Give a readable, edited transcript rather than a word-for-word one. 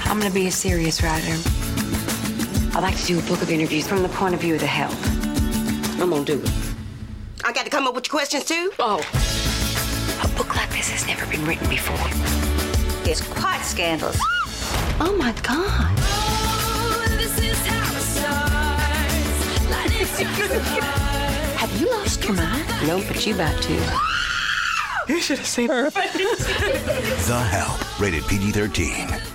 I'm gonna be a serious writer. I like to do a book of interviews from the point of view of the help. I'm gonna do it. I got to come up with your questions too? Oh. A book like this has never been written before. It's quite scandalous. Oh my God. Oh, this is how it starts. Have you lost your mind? No, but you about to. You should have seen her face. The Help, rated PG-13.